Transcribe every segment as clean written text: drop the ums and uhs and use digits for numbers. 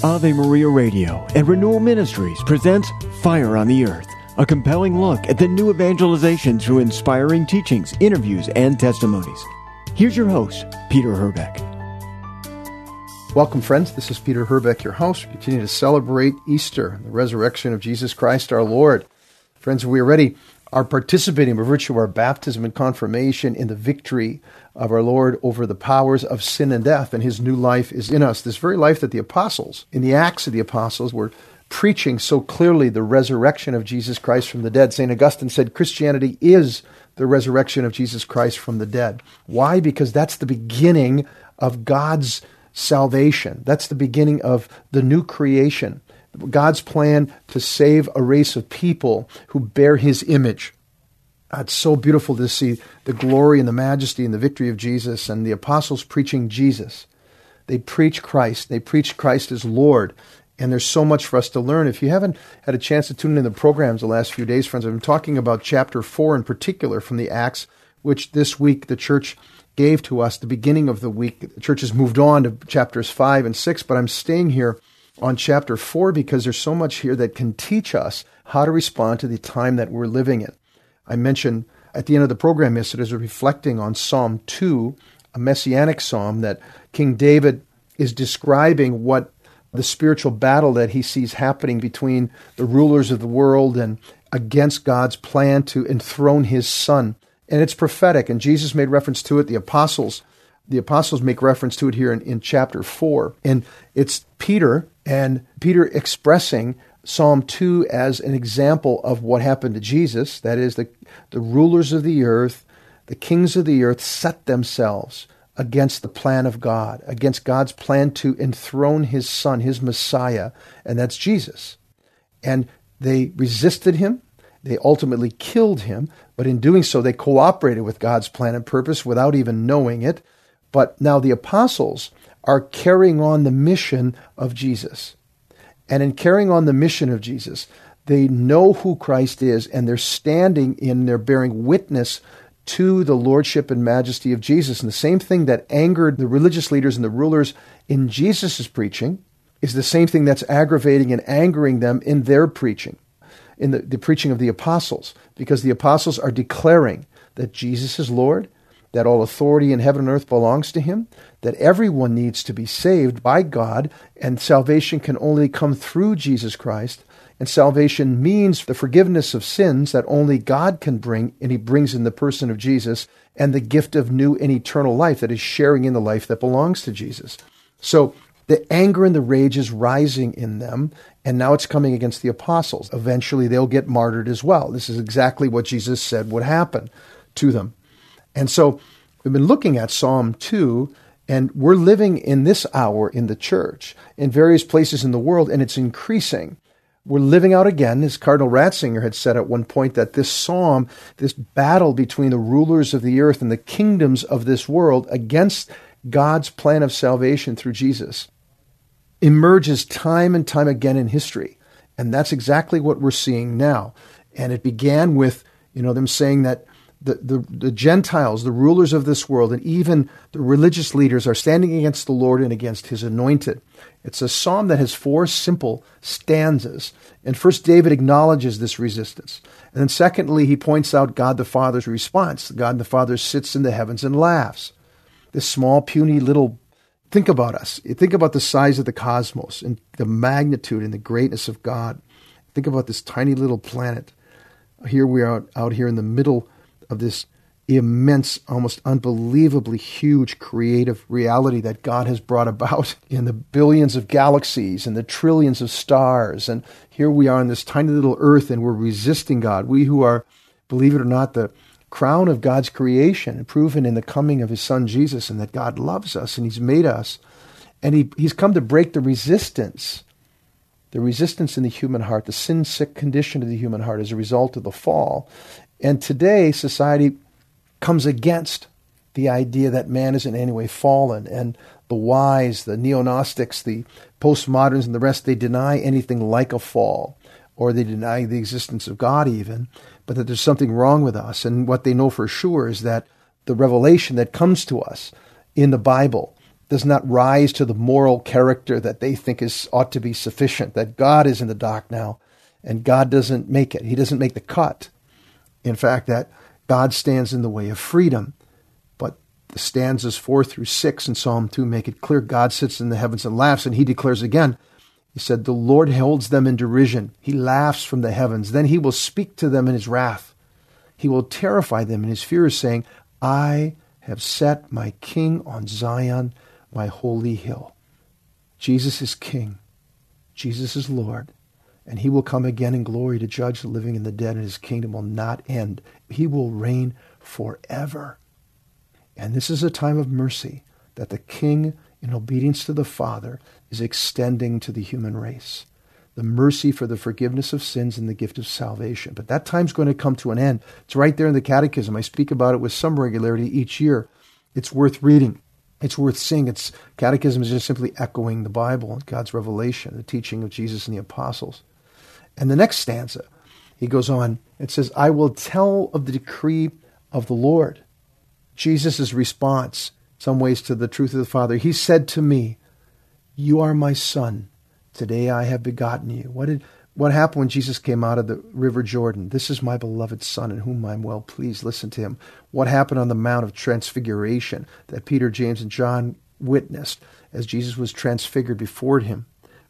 Ave Maria Radio and Renewal Ministries presents Fire on the Earth, a compelling look at the new evangelization through inspiring teachings, interviews, and testimonies. Here's your host, Peter Herbeck. Welcome, friends. This is Peter Herbeck, your host. We continue to celebrate Easter, the resurrection of Jesus Christ our Lord. Friends, we already are participating by virtue of our baptism and confirmation in the victory of our Lord over the powers of sin and death, and His new life is in us. This very life that the apostles, in the Acts of the Apostles, were preaching so clearly the resurrection of Jesus Christ from the dead. St. Augustine said Christianity is the resurrection of Jesus Christ from the dead. Why? Because that's the beginning of God's salvation. That's the beginning of the new creation. God's plan to save a race of people who bear His image. It's so beautiful to see the glory and the majesty and the victory of Jesus, and the apostles preaching Jesus. They preach Christ. They preach Christ as Lord. And there's so much for us to learn. If you haven't had a chance to tune in the programs the last few days, friends, I've been talking about chapter 4 in particular from the Acts, which this week the church gave to us, the beginning of the week. The church has moved on to chapters 5 and 6, but I'm staying here on chapter 4 because there's so much here that can teach us how to respond to the time that we're living in. I mentioned at the end of the program yesterday, as we're reflecting on Psalm 2, a messianic psalm that King David is describing what the spiritual battle that he sees happening between the rulers of the world and against God's plan to enthrone His Son. And it's prophetic, and Jesus made reference to it. The apostles make reference to it here in chapter 4. And it's Peter expressing Psalm 2 as an example of what happened to Jesus. That is, the rulers of the earth, the kings of the earth set themselves against the plan of God, against God's plan to enthrone His Son, His Messiah, and that's Jesus. And they resisted Him. They ultimately killed Him, but in doing so, they cooperated with God's plan and purpose without even knowing it. But now the apostles are carrying on the mission of Jesus. And in carrying on the mission of Jesus, they know who Christ is, and they're bearing witness to the lordship and majesty of Jesus. And the same thing that angered the religious leaders and the rulers in Jesus' preaching is the same thing that's aggravating and angering them in their preaching, in the preaching of the apostles, because the apostles are declaring that Jesus is Lord, that all authority in heaven and earth belongs to Him, that everyone needs to be saved by God, and salvation can only come through Jesus Christ. And salvation means the forgiveness of sins that only God can bring, and He brings in the person of Jesus, and the gift of new and eternal life that is sharing in the life that belongs to Jesus. So the anger and the rage is rising in them, and now it's coming against the apostles. Eventually they'll get martyred as well. This is exactly what Jesus said would happen to them. And so we've been looking at Psalm 2, and we're living in this hour in the church, in various places in the world, and it's increasing. We're living out again, as Cardinal Ratzinger had said at one point, that this psalm, this battle between the rulers of the earth and the kingdoms of this world against God's plan of salvation through Jesus, emerges time and time again in history. And that's exactly what we're seeing now. And it began with, them saying that the Gentiles, the rulers of this world, and even the religious leaders are standing against the Lord and against His anointed. It's a psalm that has 4 simple stanzas. And first, David acknowledges this resistance. And then secondly, he points out God the Father's response. God the Father sits in the heavens and laughs. This small, puny little, think about us. Think about the size of the cosmos and the magnitude and the greatness of God. Think about this tiny little planet. Here we are out here in the middle of this immense, almost unbelievably huge creative reality that God has brought about in the billions of galaxies and the trillions of stars. And here we are on this tiny little earth, and we're resisting God. We who are, believe it or not, the crown of God's creation, proven in the coming of His Son Jesus, and that God loves us and He's made us. And He's come to break the resistance in the human heart, the sin-sick condition of the human heart as a result of the fall. And today, society comes against the idea that man is in any way fallen, and the wise, the neo-Gnostics, the postmoderns, and the rest, they deny anything like a fall, or they deny the existence of God even, but that there's something wrong with us. And what they know for sure is that the revelation that comes to us in the Bible does not rise to the moral character that they think ought to be sufficient, that God is in the dock now, and God doesn't make it. He doesn't make the cut. In fact, that God stands in the way of freedom. But the stanzas 4 through 6 in Psalm 2 make it clear God sits in the heavens and laughs, and he declares again, he said, the Lord holds them in derision. He laughs from the heavens. Then he will speak to them in his wrath. He will terrify them in his fear, saying, I have set my king on Zion, my holy hill. Jesus is king. Jesus is Lord. And he will come again in glory to judge the living and the dead, and his kingdom will not end. He will reign forever. And this is a time of mercy that the king, in obedience to the Father, is extending to the human race. The mercy for the forgiveness of sins and the gift of salvation. But that time's going to come to an end. It's right there in the Catechism. I speak about it with some regularity each year. It's worth reading. It's worth seeing. Catechism is just simply echoing the Bible, God's revelation, the teaching of Jesus and the apostles. And the next stanza, he goes on, it says, I will tell of the decree of the Lord. Jesus' response, in some ways, to the truth of the Father. He said to me, you are my son. Today I have begotten you. What happened when Jesus came out of the river Jordan? This is my beloved Son in whom I am well pleased. Listen to him. What happened on the Mount of Transfiguration that Peter, James, and John witnessed as Jesus was transfigured before them?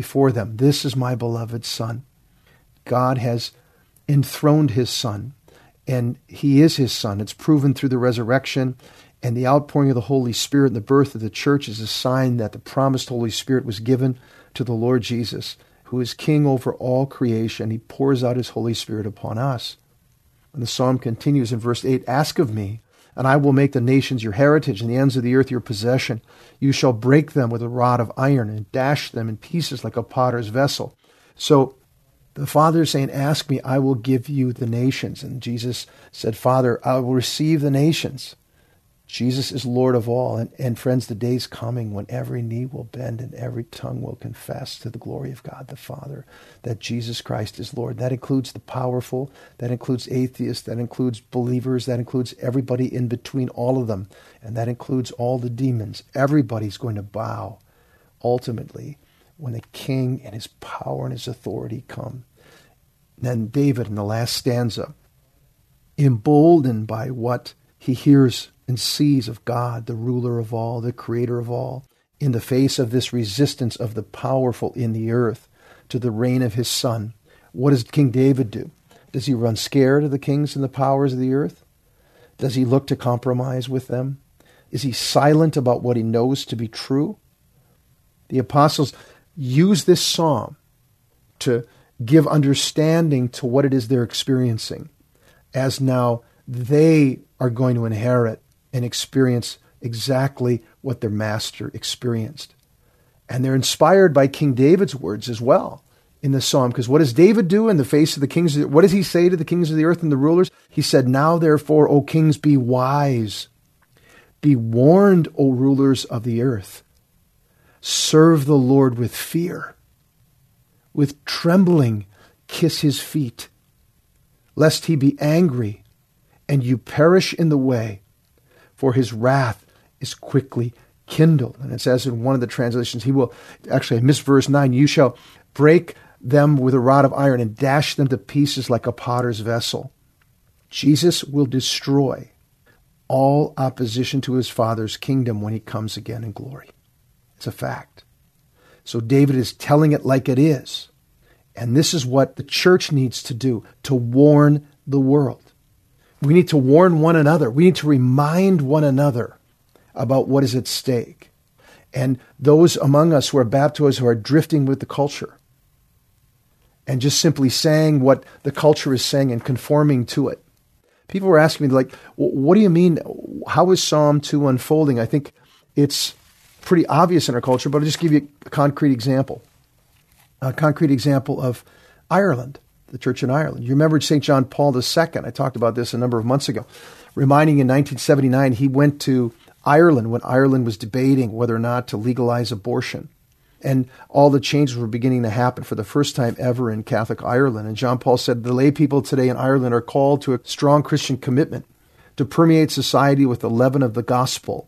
This is my beloved Son. God has enthroned his Son, and he is his Son. It's proven through the resurrection, and the outpouring of the Holy Spirit and the birth of the church is a sign that the promised Holy Spirit was given to the Lord Jesus, who is king over all creation. He pours out his Holy Spirit upon us. And the psalm continues in verse 8, ask of me, and I will make the nations your heritage and the ends of the earth your possession. You shall break them with a rod of iron and dash them in pieces like a potter's vessel. So the Father is saying, ask me, I will give you the nations. And Jesus said, Father, I will receive the nations. Jesus is Lord of all. And friends, the day's coming when every knee will bend and every tongue will confess to the glory of God the Father that Jesus Christ is Lord. That includes the powerful, that includes atheists, that includes believers, that includes everybody in between, all of them. And that includes all the demons. Everybody's going to bow ultimately when the King and his power and his authority come. Then David in the last stanza, emboldened by what he hears and sees of God, the ruler of all, the creator of all, in the face of this resistance of the powerful in the earth to the reign of his Son. What does King David do? Does he run scared of the kings and the powers of the earth? Does he look to compromise with them? Is he silent about what he knows to be true? The apostles use this psalm to give understanding to what it is they're experiencing, as now they are going to inherit and experience exactly what their master experienced. And they're inspired by King David's words as well in the psalm, because what does David do in the face of the kings? What does he say to the kings of the earth and the rulers? He said, now therefore, O kings, be wise. Be warned, O rulers of the earth. Serve the Lord with fear. With trembling, kiss his feet, lest he be angry and you perish in the way, for his wrath is quickly kindled. And it says in one of the translations, he will, actually I missed verse 9, you shall break them with a rod of iron and dash them to pieces like a potter's vessel. Jesus will destroy all opposition to his Father's kingdom when he comes again in glory. It's a fact. So David is telling it like it is. And this is what the church needs to do, to warn the world. We need to warn one another. We need to remind one another about what is at stake. And those among us who are baptized who are drifting with the culture and just simply saying what the culture is saying and conforming to it. People were asking me, like, what do you mean? How is Psalm 2 unfolding? I think it's pretty obvious in our culture, but I'll just give you a concrete example. A concrete example of Ireland, the church in Ireland. You remember St. John Paul II, I talked about this a number of months ago, reminding in 1979 he went to Ireland when Ireland was debating whether or not to legalize abortion. And all the changes were beginning to happen for the first time ever in Catholic Ireland. And John Paul said, the lay people today in Ireland are called to a strong Christian commitment to permeate society with the leaven of the gospel,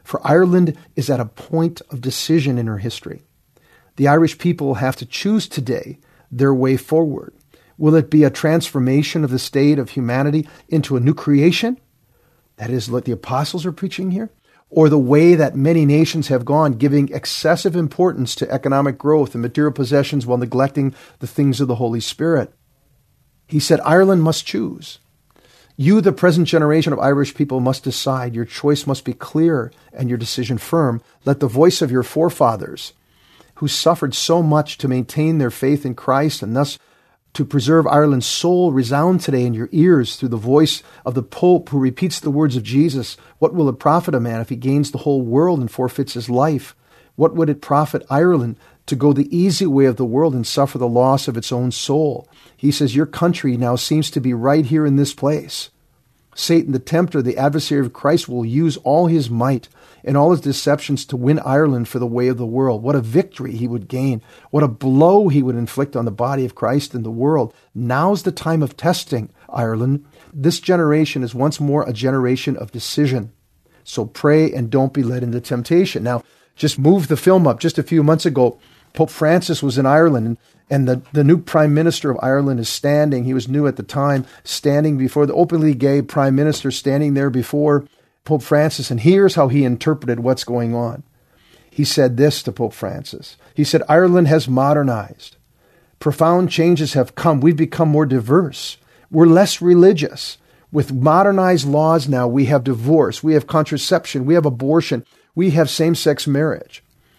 For Ireland is at a point of decision in her history. The Irish people have to choose today their way forward. Will it be a transformation of the state of humanity into a new creation? That is what the apostles are preaching here. Or the way that many nations have gone, giving excessive importance to economic growth and material possessions while neglecting the things of the Holy Spirit. He said, Ireland must choose. You, the present generation of Irish people, must decide. Your choice must be clear and your decision firm. Let the voice of your forefathers, who suffered so much to maintain their faith in Christ and thus to preserve Ireland's soul, resound today in your ears through the voice of the Pope who repeats the words of Jesus. What will it profit a man if he gains the whole world and forfeits his life? What would it profit Ireland to go the easy way of the world and suffer the loss of its own soul? He says, your country now seems to be right here in this place. Satan, the tempter, the adversary of Christ, will use all his might and all his deceptions to win Ireland for the way of the world. What a victory he would gain. What a blow he would inflict on the body of Christ and the world. Now's the time of testing, Ireland. This generation is once more a generation of decision. So pray and don't be led into temptation. Now, just move the film up. Just a few months ago, Pope Francis was in Ireland, and the new Prime Minister of Ireland is standing. He was new at the time, standing before the openly gay Prime Minister, standing there before Pope Francis. And here's how he interpreted what's going on. He said this to Pope Francis. He said, Ireland has modernized. Profound changes have come. We've become more diverse. We're less religious. With modernized laws now, we have divorce, we have contraception, we have abortion, we have same-sex marriage.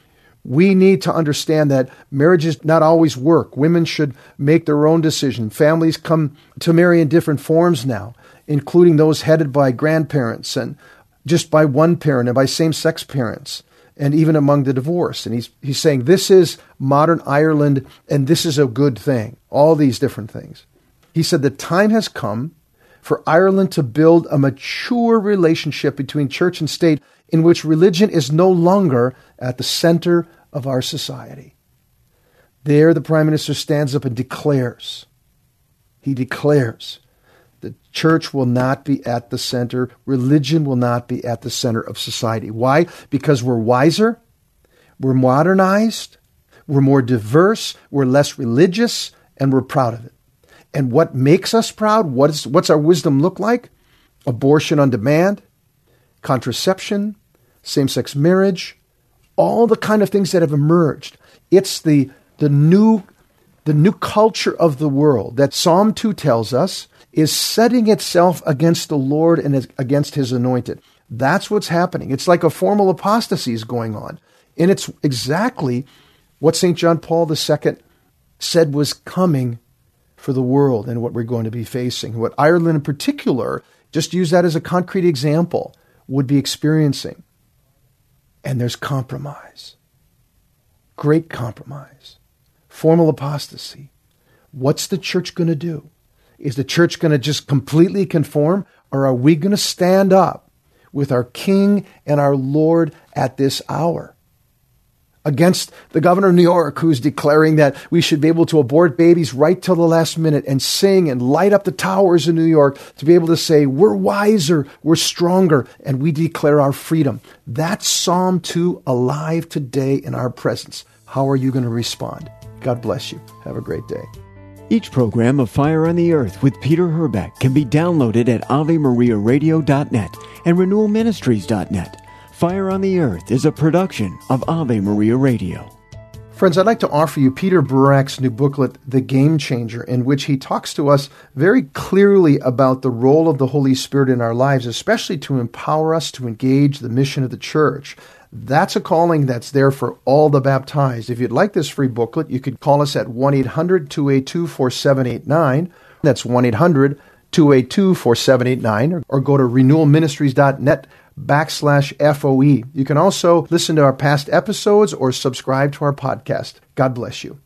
We need to understand that marriages not always work. Women should make their own decision. Families come to marry in different forms now, including those headed by grandparents and just by one parent and by same-sex parents, and even among the divorced. And he's saying this is modern Ireland, and this is a good thing, all these different things. He said the time has come for Ireland to build a mature relationship between church and state in which religion is no longer at the center of our society. There, the Prime Minister stands up and declares, he declares, the church will not be at the center, religion will not be at the center of society. Why? Because we're wiser, we're modernized, we're more diverse, we're less religious, and we're proud of it. And what makes us proud? What's our wisdom look like? Abortion on demand, contraception, same-sex marriage, all the kind of things that have emerged. It's the new culture of the world that Psalm 2 tells us is setting itself against the Lord and against his anointed. That's what's happening. It's like a formal apostasy is going on. And it's exactly what St. John Paul II said was coming for the world and what we're going to be facing. What Ireland in particular, just use that as a concrete example, would be experiencing. And there's compromise. Great compromise. Formal apostasy. What's the church going to do? Is the church going to just completely conform, or are we going to stand up with our King and our Lord at this hour? Against the governor of New York, who's declaring that we should be able to abort babies right till the last minute and sing and light up the towers in New York to be able to say, we're wiser, we're stronger, and we declare our freedom. That's Psalm 2 alive today in our presence. How are you going to respond? God bless you. Have a great day. Each program of Fire on the Earth with Peter Herbeck can be downloaded at AveMariaRadio.net and RenewalMinistries.net. Fire on the Earth is a production of Ave Maria Radio. Friends, I'd like to offer you Peter Burak's new booklet, The Game Changer, in which he talks to us very clearly about the role of the Holy Spirit in our lives, especially to empower us to engage the mission of the church. That's a calling that's there for all the baptized. If you'd like this free booklet, you could call us at 1-800-282-4789. That's 1-800-282-4789, or go to renewalministries.net/FOE. You can also listen to our past episodes or subscribe to our podcast. God bless you.